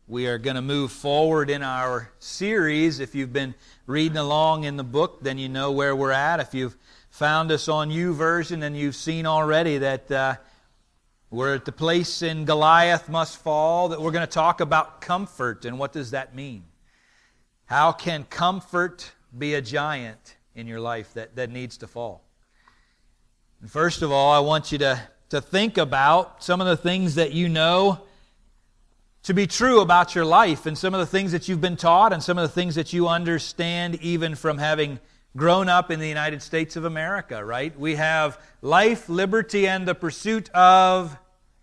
We are going to move forward in our series. If you've been reading along in the book, then you know where we're at. If you've found us on YouVersion, then you've seen already that we're at the place in Goliath Must Fall, that we're going to talk about comfort and what does that mean. How can comfort be a giant in your life that needs to fall? And first of all, I want you to think about some of the things that you know to be true about your life, and some of the things that you've been taught, and some of the things that you understand even from having grown up in the United States of America, right? We have life, liberty, and the pursuit of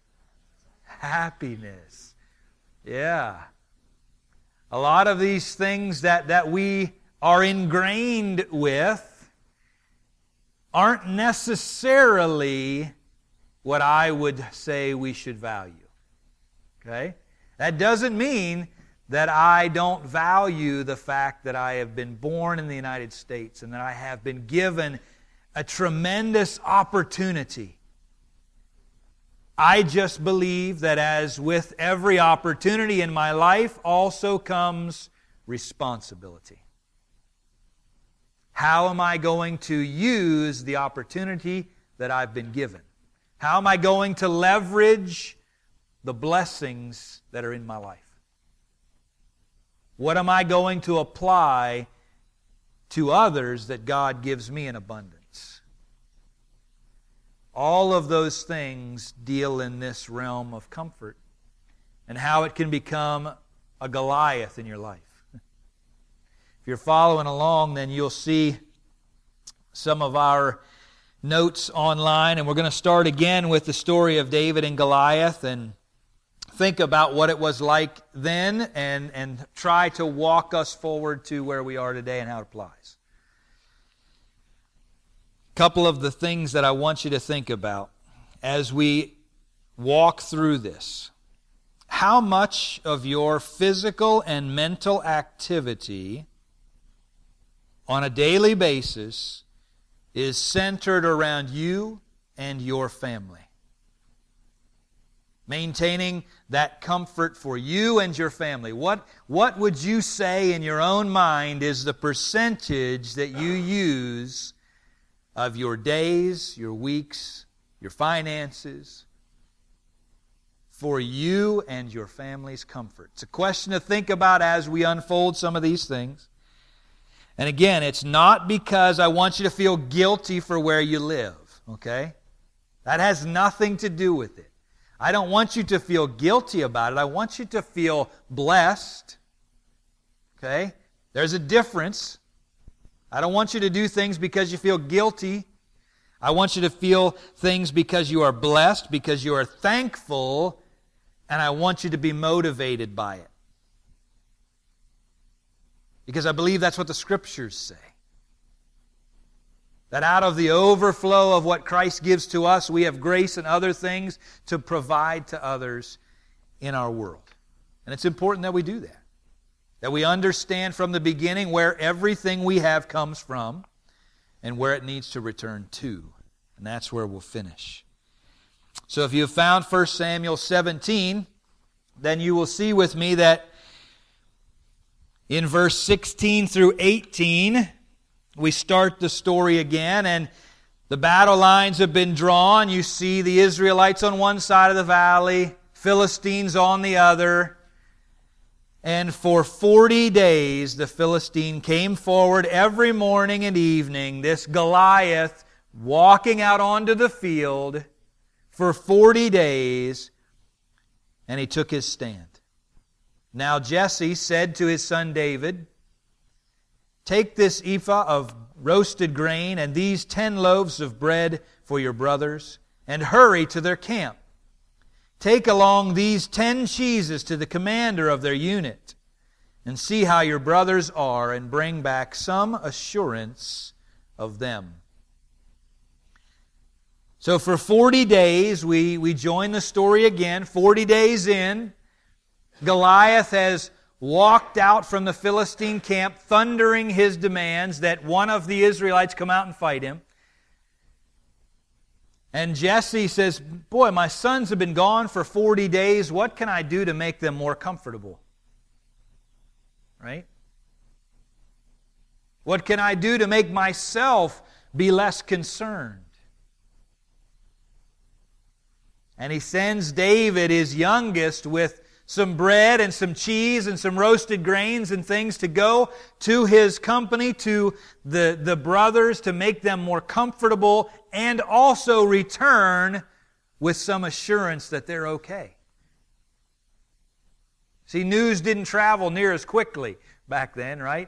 happiness. Yeah. A lot of these things that we are ingrained with aren't necessarily what I would say we should value. Okay? That doesn't mean that I don't value the fact that I have been born in the United States and that I have been given a tremendous opportunity. I just believe that as with every opportunity in my life also comes responsibility. How am I going to use the opportunity that I've been given? How am I going to leverage the blessings that are in my life? What am I going to apply to others that God gives me in abundance? All of those things deal in this realm of comfort and how it can become a Goliath in your life. If you're following along, then you'll see some of our notes online, and we're going to start again with the story of David and Goliath and think about what it was like then and try to walk us forward to where we are today and how it applies. A couple of the things that I want you to think about as we walk through this. How much of your physical and mental activity on a daily basis is centered around you and your family? Maintaining that comfort for you and your family. What would you say in your own mind is the percentage that you use of your days, your weeks, your finances for you and your family's comfort? It's a question to think about as we unfold some of these things. And again, it's not because I want you to feel guilty for where you live, okay? That has nothing to do with it. I don't want you to feel guilty about it. I want you to feel blessed. Okay? There's a difference. I don't want you to do things because you feel guilty. I want you to feel things because you are blessed, because you are thankful, and I want you to be motivated by it. Because I believe that's what the Scriptures say. That out of the overflow of what Christ gives to us, we have grace and other things to provide to others in our world. And it's important that we do that. That we understand from the beginning where everything we have comes from and where it needs to return to. And that's where we'll finish. So if you have found 1 Samuel 17, then you will see with me that in verse 16 through 18, we start the story again, and the battle lines have been drawn. You see the Israelites on one side of the valley, Philistines on the other. And for 40 days the Philistine came forward every morning and evening, this Goliath walking out onto the field for 40 days, and he took his stand. Now Jesse said to his son David, "Take this ephah of roasted grain and these 10 loaves of bread for your brothers, and hurry to their camp. Take along these 10 cheeses to the commander of their unit, and see how your brothers are, and bring back some assurance of them." So for 40 days, we join the story again. 40 days in, Goliath has walked out from the Philistine camp, thundering his demands that one of the Israelites come out and fight him. And Jesse says, "Boy, my sons have been gone for 40 days. What can I do to make them more comfortable?" right? What can I do to make myself be less concerned? And he sends David, his youngest, with some bread and some cheese and some roasted grains and things to go to his company, to the brothers, to make them more comfortable, and also return with some assurance that they're okay. See, news didn't travel near as quickly back then, right?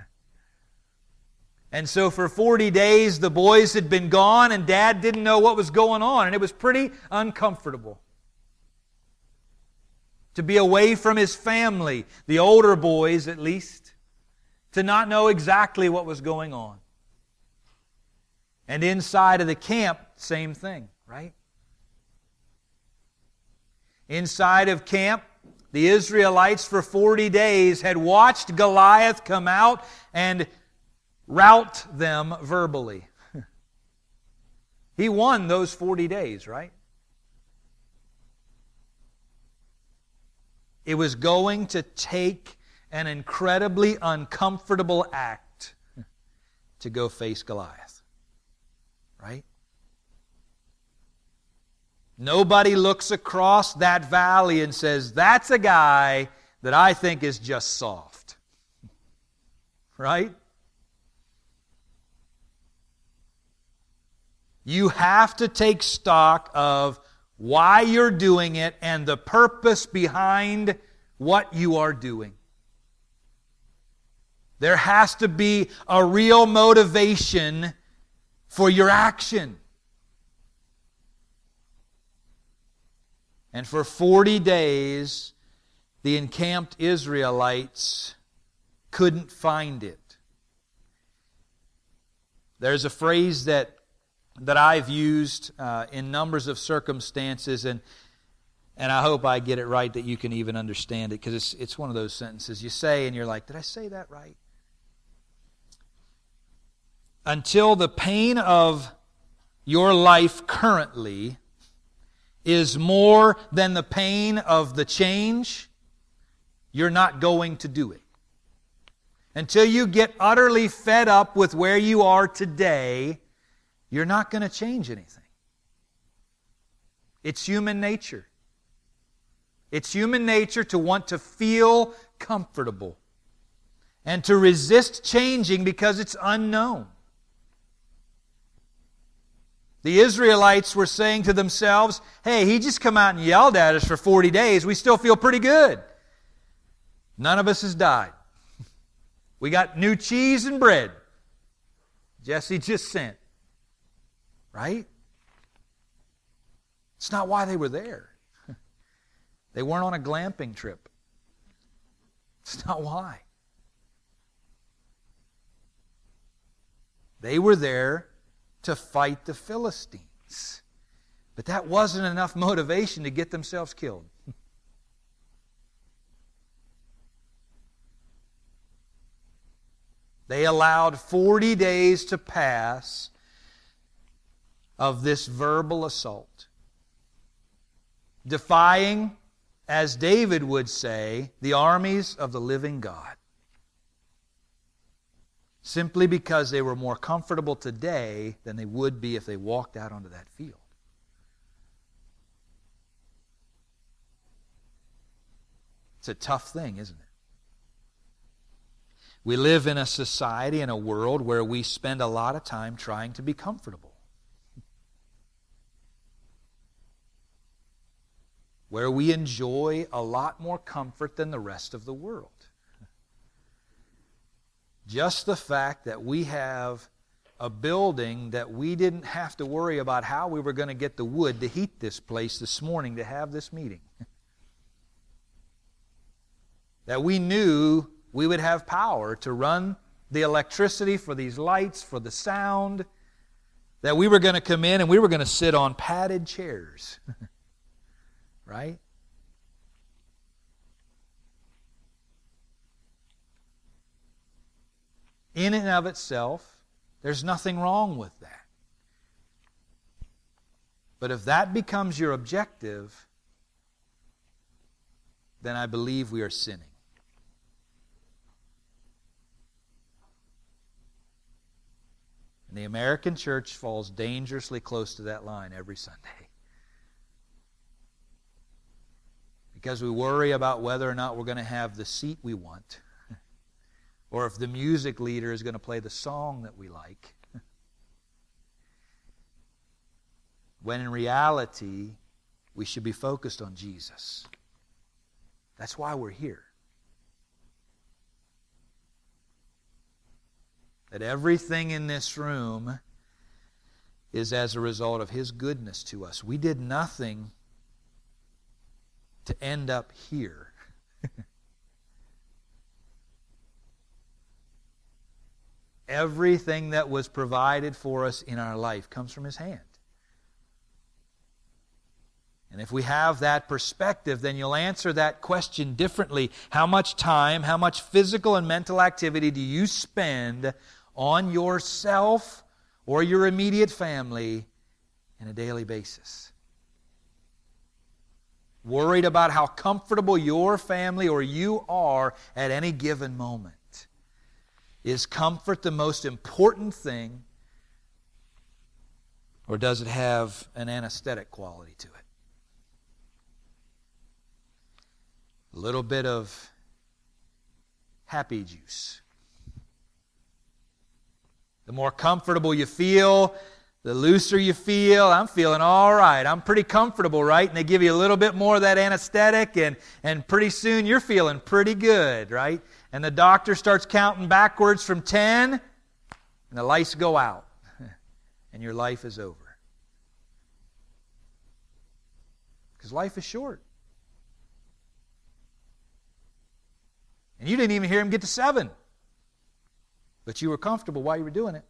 And so for 40 days, the boys had been gone and Dad didn't know what was going on. And it was pretty uncomfortable to be away from his family, the older boys at least, to not know exactly what was going on. And inside of the camp, same thing, right? Inside of camp, the Israelites for 40 days had watched Goliath come out and rout them verbally. He won those 40 days, right? It was going to take an incredibly uncomfortable act to go face Goliath, right? Nobody looks across that valley and says, that's a guy that I think is just soft. Right? You have to take stock of why you're doing it and the purpose behind what you are doing. There has to be a real motivation for your action. And for 40 days, the encamped Israelites couldn't find it. There's a phrase that I've used in numbers of circumstances, and I hope I get it right that you can even understand it, because it's one of those sentences you say and you're like, did I say that right? Until the pain of your life currently is more than the pain of the change, you're not going to do it. Until you get utterly fed up with where you are today, you're not going to change anything. It's human nature. It's human nature to want to feel comfortable and to resist changing because it's unknown. The Israelites were saying to themselves, hey, he just come out and yelled at us for 40 days. We still feel pretty good. None of us has died. We got new cheese and bread. Jesse just sent. Right? It's not why they were there. They weren't on a glamping trip. It's not why. They were there to fight the Philistines. But that wasn't enough motivation to get themselves killed. They allowed 40 days to pass of this verbal assault, defying, as David would say, the armies of the living God, simply because they were more comfortable today than they would be if they walked out onto that field. It's a tough thing, isn't it? We live in a society, in a world where we spend a lot of time trying to be comfortable, where we enjoy a lot more comfort than the rest of the world. Just the fact that we have a building that we didn't have to worry about how we were going to get the wood to heat this place this morning to have this meeting. That we knew we would have power to run the electricity for these lights, for the sound. That we were going to come in and we were going to sit on padded chairs. Right? In and of itself, there's nothing wrong with that. But if that becomes your objective, then I believe we are sinning. And the American church falls dangerously close to that line every Sunday. Because we worry about whether or not we're going to have the seat we want, or if the music leader is going to play the song that we like. When in reality, we should be focused on Jesus. That's why we're here. That everything in this room is as a result of His goodness to us. We did nothing to end up here. Everything that was provided for us in our life comes from His hand. And if we have that perspective, then you'll answer that question differently. How much time, how much physical and mental activity do you spend on yourself or your immediate family on a daily basis? Worried about how comfortable your family or you are at any given moment. Is comfort the most important thing, or does it have an anesthetic quality to it? A little bit of happy juice. The more comfortable you feel, the looser you feel. I'm feeling all right. I'm pretty comfortable, right? And they give you a little bit more of that anesthetic, and pretty soon you're feeling pretty good, right? And the doctor starts counting backwards from 10, and the lights go out, and your life is over. Because life is short. And you didn't even hear him get to 7. But you were comfortable while you were doing it.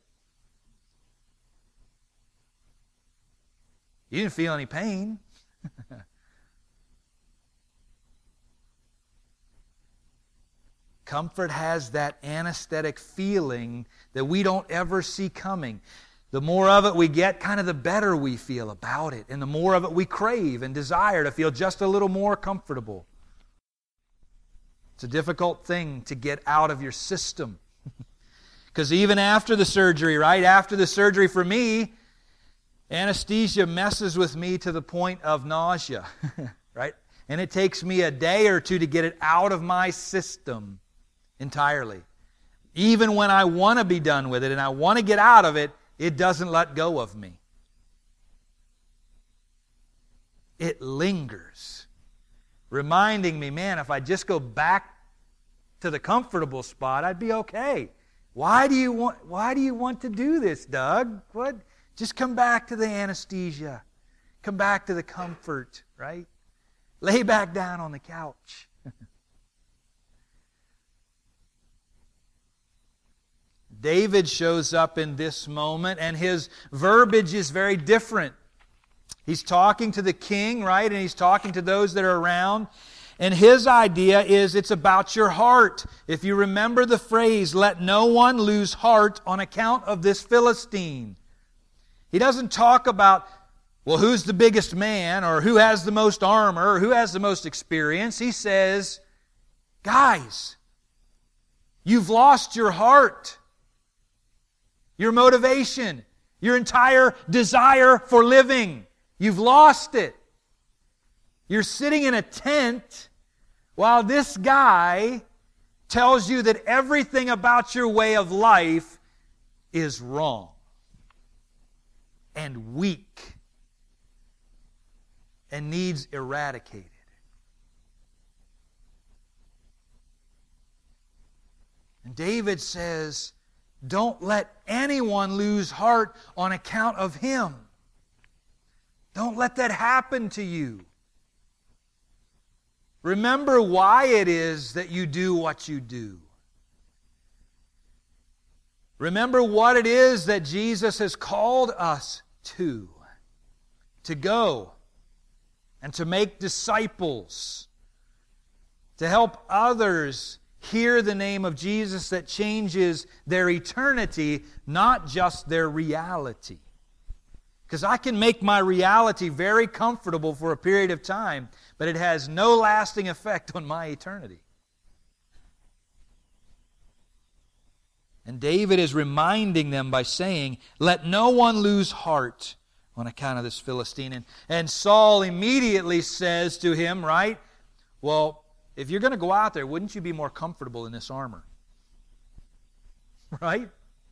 You didn't feel any pain. Comfort has that anesthetic feeling that we don't ever see coming. The more of it we get, kind of the better we feel about it. And the more of it we crave and desire to feel just a little more comfortable. It's a difficult thing to get out of your system. Because even after the surgery, right? After the surgery for me, anesthesia messes with me to the point of nausea. Right? And it takes me a day or two to get it out of my system entirely. Even when I want to be done with it and I want to get out of it, it doesn't let go of me. It lingers. Reminding me, man, if I just go back to the comfortable spot, I'd be okay. Why do you want to do this, Doug? What? Just come back to the anesthesia. Come back to the comfort, right? Lay back down on the couch. David shows up in this moment, and his verbiage is very different. He's talking to the king, right? And he's talking to those that are around. And his idea is it's about your heart. If you remember the phrase, let no one lose heart on account of this Philistine. He doesn't talk about, well, who's the biggest man, or who has the most armor, or who has the most experience. He says, guys, you've lost your heart, your motivation, your entire desire for living. You've lost it. You're sitting in a tent while this guy tells you that everything about your way of life is wrong and weak and needs eradicated. And David says, don't let anyone lose heart on account of him. Don't let that happen to you. Remember why it is that you do what you do. Remember what it is that Jesus has called us to go and to make disciples, to help others hear the name of Jesus that changes their eternity, not just their reality. Because I can make my reality very comfortable for a period of time, but it has no lasting effect on my eternity. And David is reminding them by saying, let no one lose heart on account of this Philistine. And Saul immediately says to him, right, well, if you're going to go out there, wouldn't you be more comfortable in this armor? Right?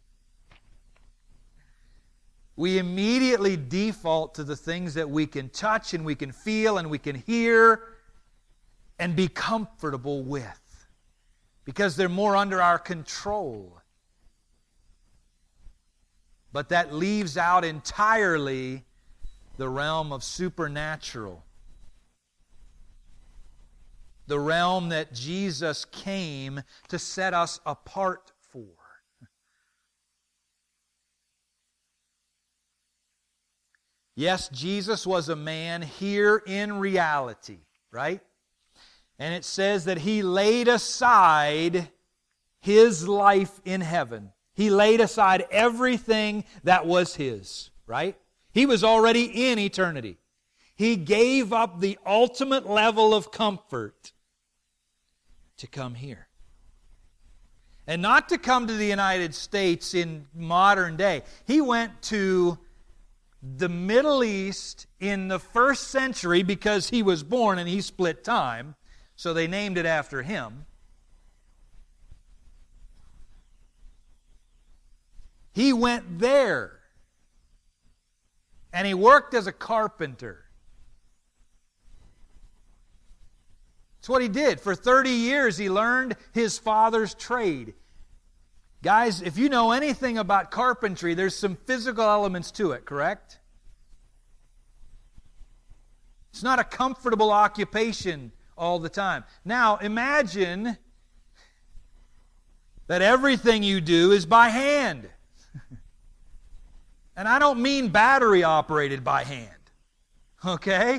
We immediately default to the things that we can touch and we can feel and we can hear and be comfortable with, because they're more under our control. But that leaves out entirely the realm of supernatural, the realm that Jesus came to set us apart for. Yes, Jesus was a man here in reality, right? And it says that He laid aside His life in heaven. He laid aside everything that was His, right? He was already in eternity. He gave up the ultimate level of comfort to come here. And not to come to the United States in modern day. He went to the Middle East in the 1st century because He was born and He split time, so they named it after Him. He went there, and He worked as a carpenter. That's what He did. For 30 years, He learned His father's trade. Guys, if you know anything about carpentry, there's some physical elements to it, correct? It's not a comfortable occupation all the time. Now, imagine that everything you do is by hand. And I don't mean battery operated by hand. Okay?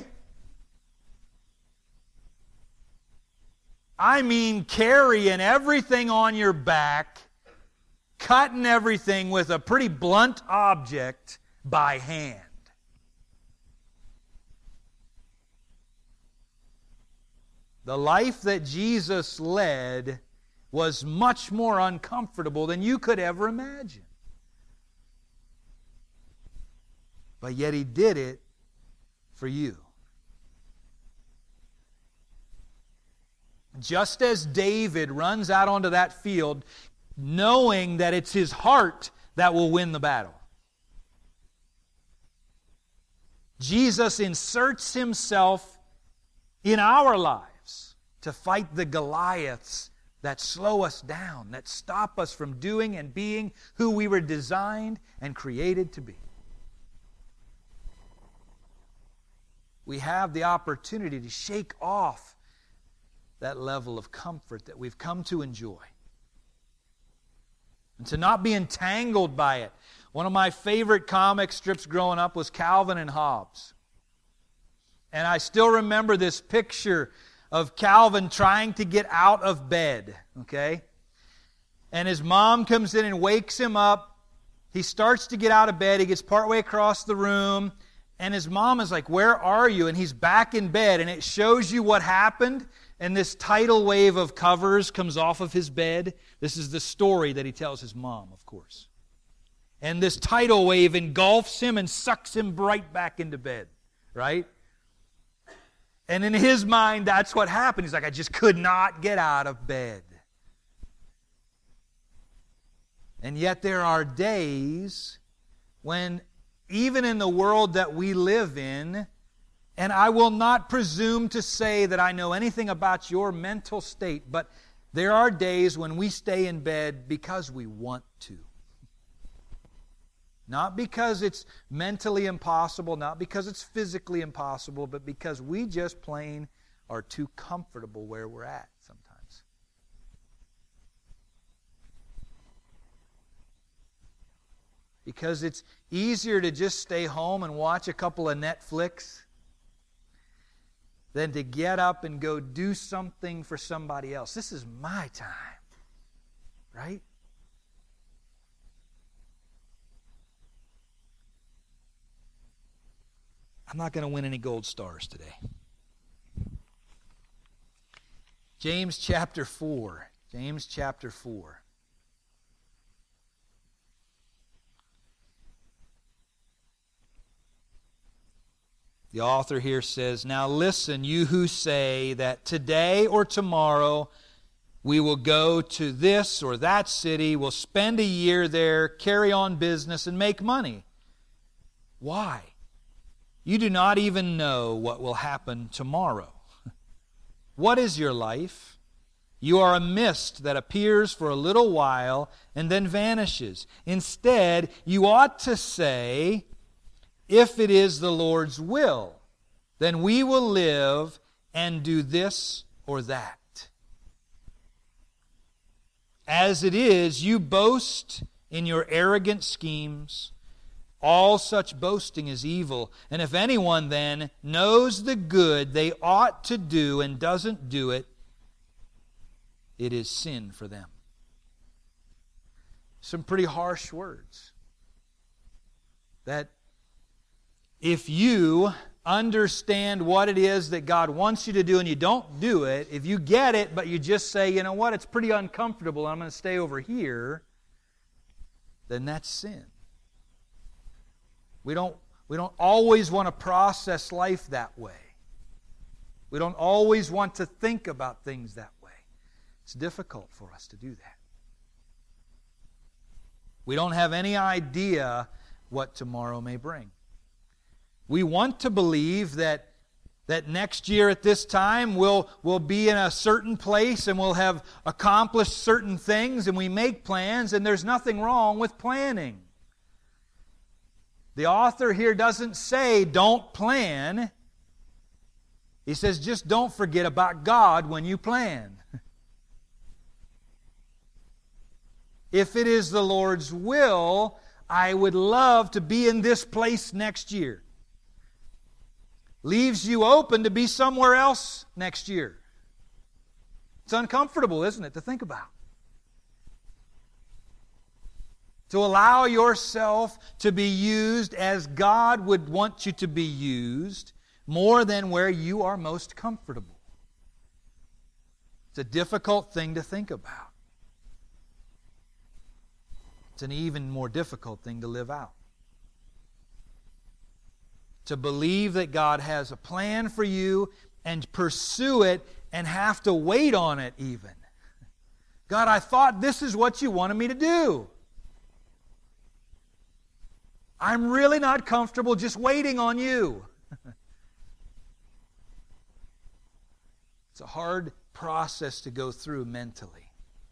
I mean carrying everything on your back, cutting everything with a pretty blunt object by hand. The life that Jesus led was much more uncomfortable than you could ever imagine. But yet He did it for you. Just as David runs out onto that field knowing that it's his heart that will win the battle, Jesus inserts Himself in our lives to fight the Goliaths that slow us down, that stop us from doing and being who we were designed and created to be. We have the opportunity to shake off that level of comfort that we've come to enjoy, and to not be entangled by it. One of my favorite comic strips growing up was Calvin and Hobbes. And I still remember this picture of Calvin trying to get out of bed, okay? And his mom comes in and wakes him up. He starts to get out of bed. He gets partway across the room, and his mom is like, "Where are you?" And he's back in bed, and it shows you what happened. And this tidal wave of covers comes off of his bed. This is the story that he tells his mom, of course. And this tidal wave engulfs him and sucks him right back into bed, right? And in his mind, that's what happened. He's like, I just could not get out of bed. And yet there are days when, even in the world that we live in, and I will not presume to say that I know anything about your mental state, but there are days when we stay in bed because we want to. Not because it's mentally impossible, not because it's physically impossible, but because we just plain are too comfortable where we're at sometimes. Because it's easier to just stay home and watch a couple of Netflix than to get up and go do something for somebody else. This is my time, right? I'm not going to win any gold stars today. James chapter 4. James chapter 4. The author here says, "Now listen, you who say that today or tomorrow we will go to this or that city, we'll spend a year there, carry on business, and make money. Why? You do not even know what will happen tomorrow. What is your life? You are a mist that appears for a little while and then vanishes. Instead, you ought to say, if it is the Lord's will, then we will live and do this or that. As it is, you boast in your arrogant schemes. All such boasting is evil. And if anyone then knows the good they ought to do and doesn't do it, it is sin for them." Some pretty harsh words. That if you understand what it is that God wants you to do and you don't do it, if you get it but you just say, you know what, it's pretty uncomfortable, I'm going to stay over here, then that's sin. We don't always want to process life that way. We don't always want to think about things that way. It's difficult for us to do that. We don't have any idea what tomorrow may bring. We want to believe that next year at this time we'll be in a certain place and we'll have accomplished certain things, and we make plans, and there's nothing wrong with planning. The author here doesn't say don't plan. He says just don't forget about God when you plan. If it is the Lord's will, I would love to be in this place next year. Leaves you open to be somewhere else next year. It's uncomfortable, isn't it, to think about? To allow yourself to be used as God would want you to be used, more than where you are most comfortable. It's a difficult thing to think about. It's an even more difficult thing to live out. To believe that God has a plan for you and pursue it and have to wait on it even. God, I thought this is what you wanted me to do. I'm really not comfortable just waiting on you. It's a hard process to go through mentally.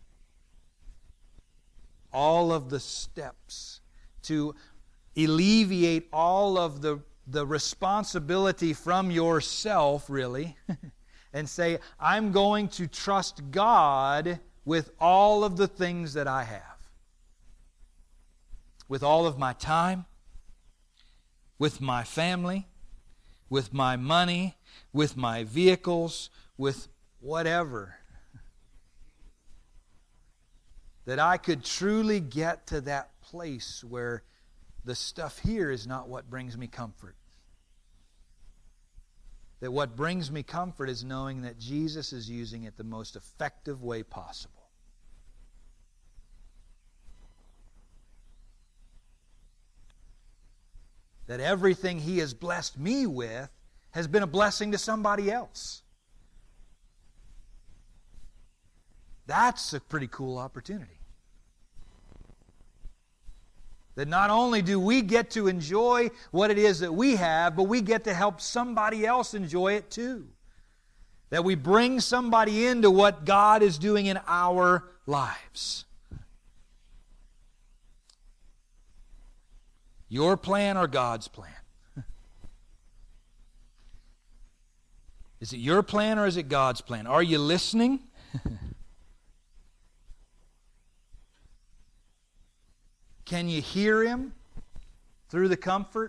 All of the steps to alleviate all of the responsibility from yourself, really, and say, I'm going to trust God with all of the things that I have. With all of my time, with my family, with my money, with my vehicles, with whatever. That I could truly get to that place where the stuff here is not what brings me comfort. That what brings me comfort is knowing that Jesus is using it the most effective way possible. That everything He has blessed me with has been a blessing to somebody else. That's a pretty cool opportunity. That not only do we get to enjoy what it is that we have, but we get to help somebody else enjoy it too. That we bring somebody into what God is doing in our lives. Your plan or God's plan? Is it your plan or is it God's plan? Are you listening? Can you hear Him through the comfort?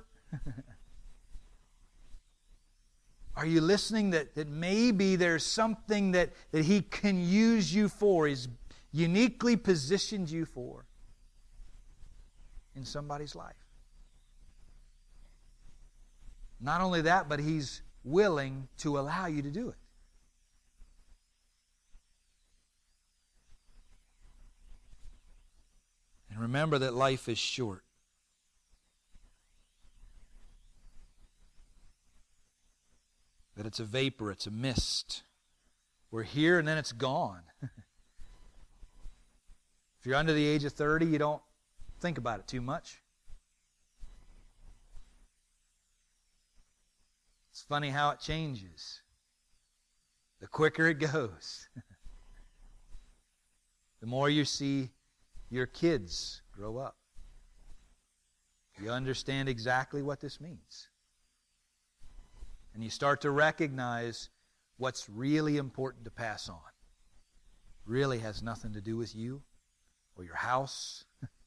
Are you listening that maybe there's something that He can use you for, He's uniquely positioned you for in somebody's life? Not only that, but He's willing to allow you to do it. And remember that life is short. that it's a vapor, it's a mist. We're here and then it's gone. If you're under the age of 30, you don't think about it too much. It's funny how it changes. The quicker it goes. The more you see your kids grow up. You understand exactly what this means. And you start to recognize what's really important to pass on. Really has nothing to do with you or your house.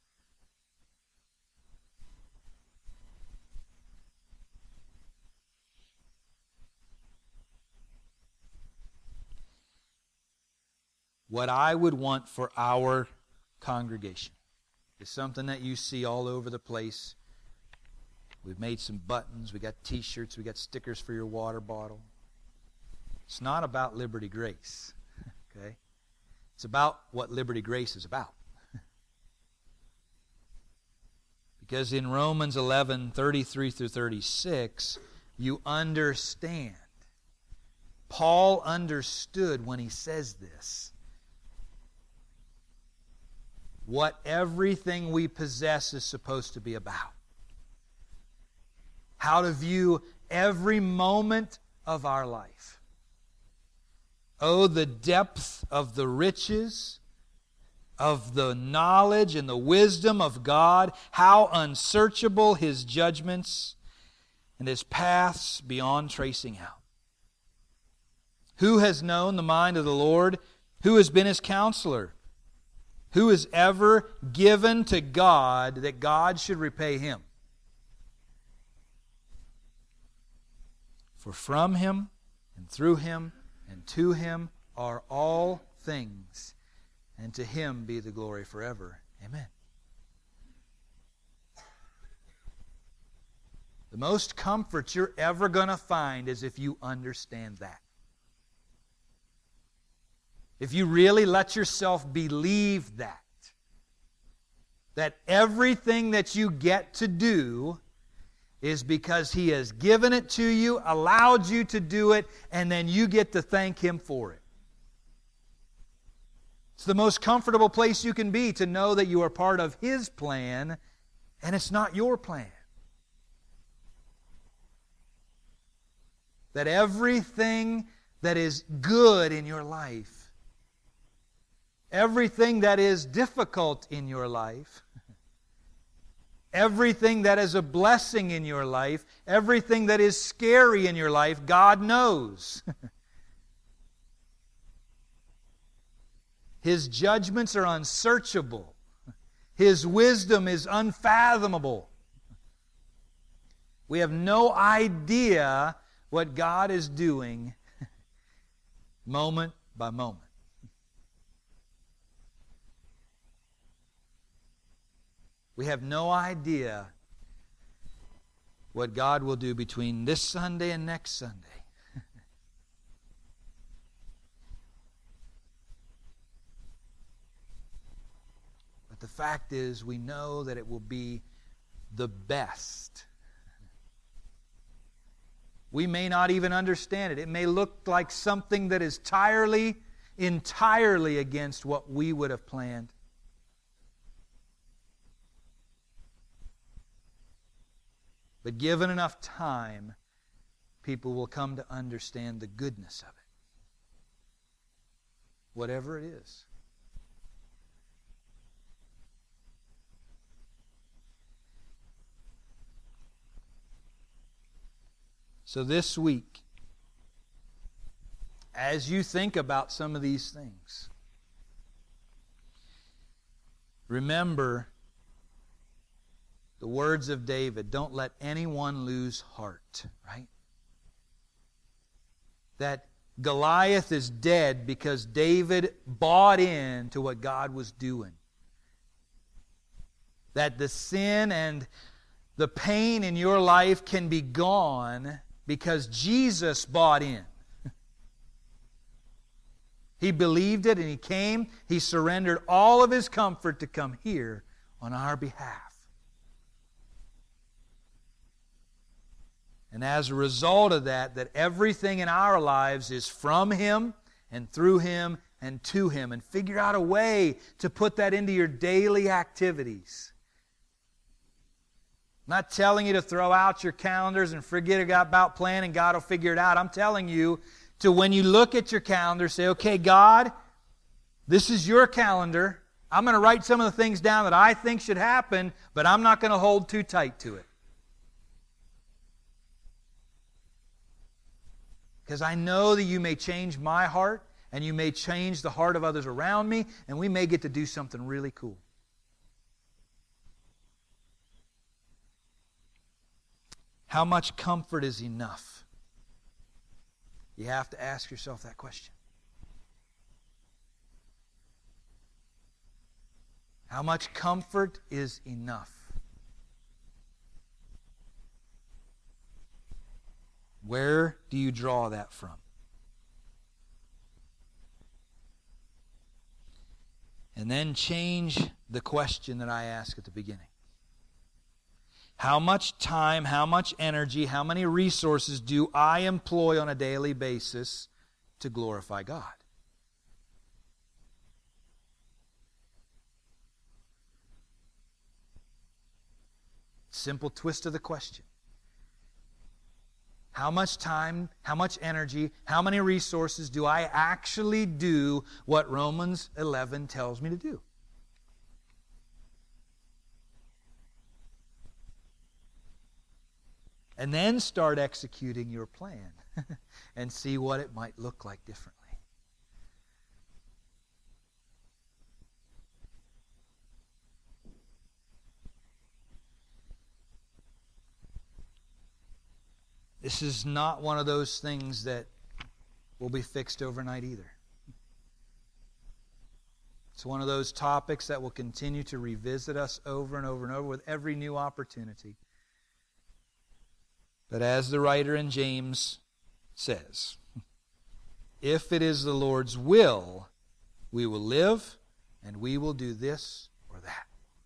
What I would want for our congregation is something that you see all over the place. We've made some buttons, we got t-shirts, we got stickers for your water bottle. It's not about Liberty Grace, okay? It's about what Liberty Grace is about. Because in Romans 11:33 through 36, you understand. Paul understood when he says this. What everything we possess is supposed to be about. How to view every moment of our life. Oh, the depth of the riches, of the knowledge and the wisdom of God. How unsearchable His judgments and His paths beyond tracing out. Who has known the mind of the Lord? Who has been His counselor? Who has ever given to God that God should repay him? For from Him, and through Him, and to Him are all things, and to Him be the glory forever. Amen. The most comfort you're ever going to find is if you understand that. If you really let yourself believe that everything that you get to do is because He has given it to you, allowed you to do it, and then you get to thank Him for it. It's the most comfortable place you can be, to know that you are part of His plan and it's not your plan. That everything that is good in your life, everything that is difficult in your life, everything that is a blessing in your life, everything that is scary in your life, God knows. His judgments are unsearchable. His wisdom is unfathomable. We have no idea what God is doing moment by moment. We have no idea what God will do between this Sunday and next Sunday. But the fact is, we know that it will be the best. We may not even understand it. It may look like something that is entirely against what we would have planned. But given enough time, people will come to understand the goodness of it. Whatever it is. So this week, as you think about some of these things, remember the words of David, don't let anyone lose heart, right? That Goliath is dead because David bought into what God was doing. That the sin and the pain in your life can be gone because Jesus bought in. He believed it and He came. He surrendered all of His comfort to come here on our behalf. And as a result of that, that everything in our lives is from Him and through Him and to Him. And figure out a way to put that into your daily activities. I'm not telling you to throw out your calendars and forget about planning. God will figure it out. I'm telling you to, when you look at your calendar, say, okay, God, this is your calendar. I'm going to write some of the things down that I think should happen, but I'm not going to hold too tight to it. Because I know that you may change my heart, and you may change the heart of others around me, and we may get to do something really cool. How much comfort is enough? You have to ask yourself that question. How much comfort is enough? Where do you draw that from? And then change the question that I asked at the beginning. How much time, how much energy, how many resources do I employ on a daily basis to glorify God? Simple twist of the question. How much time, how much energy, how many resources do I actually do what Romans 11 tells me to do? And then start executing your plan and see what it might look like differently. This is not one of those things that will be fixed overnight either. It's one of those topics that will continue to revisit us over and over and over with every new opportunity. But as the writer in James says, if it is the Lord's will, we will live and we will do this or that.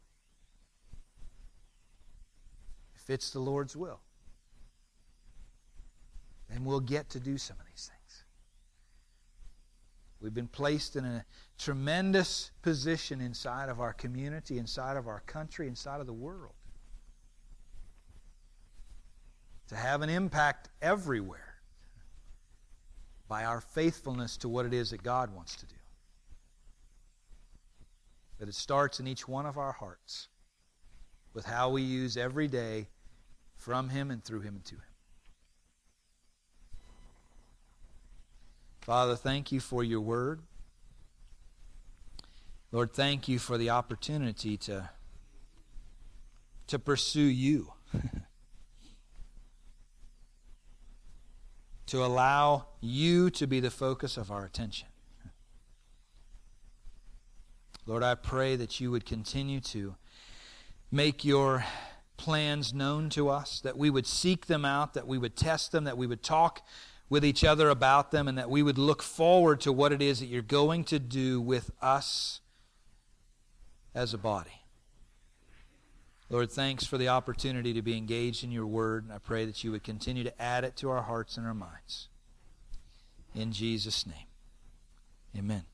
If it's the Lord's will, then we'll get to do some of these things. We've been placed in a tremendous position inside of our community, inside of our country, inside of the world, to have an impact everywhere by our faithfulness to what it is that God wants to do. But it starts in each one of our hearts with how we use every day from Him and through Him and to Him. Father, thank you for your word. Lord, thank you for the opportunity to pursue you. To allow you to be the focus of our attention. Lord, I pray that you would continue to make your plans known to us, that we would seek them out, that we would test them, that we would talk with each other about them, and that we would look forward to what it is that you're going to do with us as a body. Lord, thanks for the opportunity to be engaged in your word, and I pray that you would continue to add it to our hearts and our minds. In Jesus' name, amen.